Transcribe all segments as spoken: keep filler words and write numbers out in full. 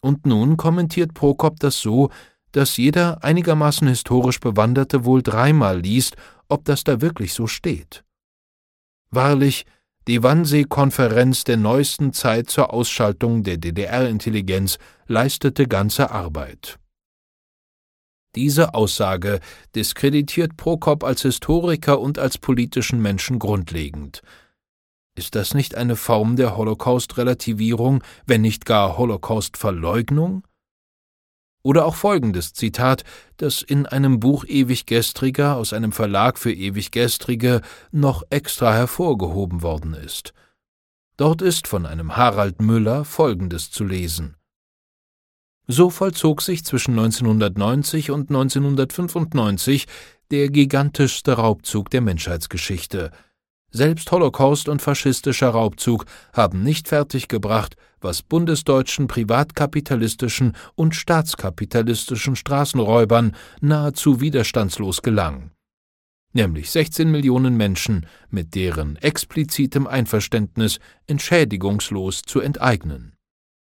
Und nun kommentiert Prokop das so, dass jeder einigermaßen historisch Bewanderte wohl dreimal liest, ob das da wirklich so steht. Wahrlich, die Wannsee-Konferenz der neuesten Zeit zur Ausschaltung der D D R-Intelligenz leistete ganze Arbeit. Diese Aussage diskreditiert Prokop als Historiker und als politischen Menschen grundlegend. Ist das nicht eine Form der Holocaust-Relativierung, wenn nicht gar Holocaust-Verleugnung? Oder auch folgendes Zitat, das in einem Buch Ewiggestriger aus einem Verlag für Ewiggestrige noch extra hervorgehoben worden ist. Dort ist von einem Harald Müller folgendes zu lesen: So vollzog sich zwischen neunzehnhundertneunzig und neunzehnhundertfünfundneunzig der gigantischste Raubzug der Menschheitsgeschichte. Selbst Holocaust und faschistischer Raubzug haben nicht fertiggebracht, was bundesdeutschen privatkapitalistischen und staatskapitalistischen Straßenräubern nahezu widerstandslos gelang. Nämlich sechzehn Millionen Menschen mit deren explizitem Einverständnis entschädigungslos zu enteignen.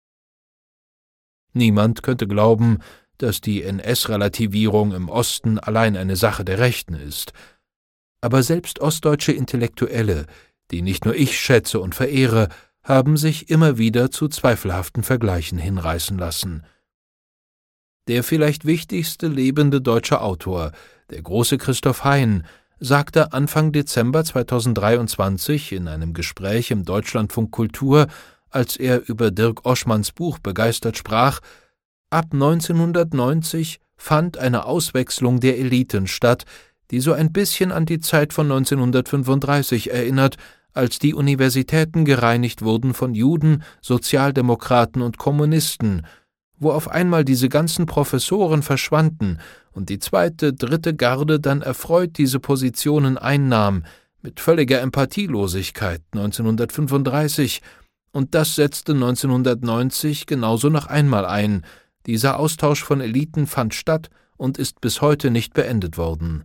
Niemand könnte glauben, dass die N S-Relativierung im Osten allein eine Sache der Rechten ist. Aber selbst ostdeutsche Intellektuelle, die nicht nur ich schätze und verehre, haben sich immer wieder zu zweifelhaften Vergleichen hinreißen lassen. Der vielleicht wichtigste lebende deutsche Autor, der große Christoph Hein, sagte Anfang Dezember zweitausenddreiundzwanzig in einem Gespräch im Deutschlandfunk Kultur, als er über Dirk Oschmanns Buch begeistert sprach: Ab neunzehnhundertneunzig fand eine Auswechslung der Eliten statt, die so ein bisschen an die Zeit von neunzehnhundertfünfunddreißig erinnert, als die Universitäten gereinigt wurden von Juden, Sozialdemokraten und Kommunisten, wo auf einmal diese ganzen Professoren verschwanden und die zweite, dritte Garde dann erfreut diese Positionen einnahm, mit völliger Empathielosigkeit neunzehnhundertfünfunddreißig, und das setzte neunzehnhundertneunzig genauso noch einmal ein. Dieser Austausch von Eliten fand statt und ist bis heute nicht beendet worden.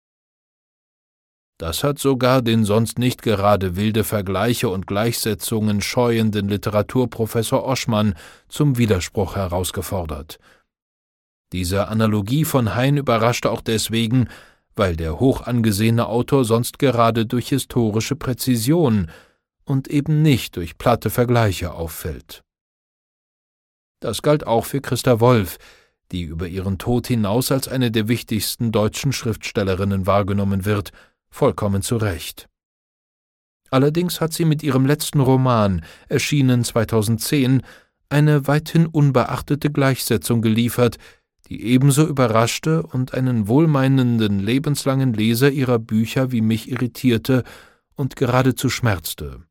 Das hat sogar den sonst nicht gerade wilde Vergleiche und Gleichsetzungen scheuenden Literaturprofessor Oschmann zum Widerspruch herausgefordert. Diese Analogie von Hein überraschte auch deswegen, weil der hoch angesehene Autor sonst gerade durch historische Präzision und eben nicht durch platte Vergleiche auffällt. Das galt auch für Christa Wolf, die über ihren Tod hinaus als eine der wichtigsten deutschen Schriftstellerinnen wahrgenommen wird, vollkommen zu Recht. Allerdings hat sie mit ihrem letzten Roman, erschienen zweitausendzehn, eine weithin unbeachtete Gleichsetzung geliefert, die ebenso überraschte und einen wohlmeinenden lebenslangen Leser ihrer Bücher wie mich irritierte und geradezu schmerzte.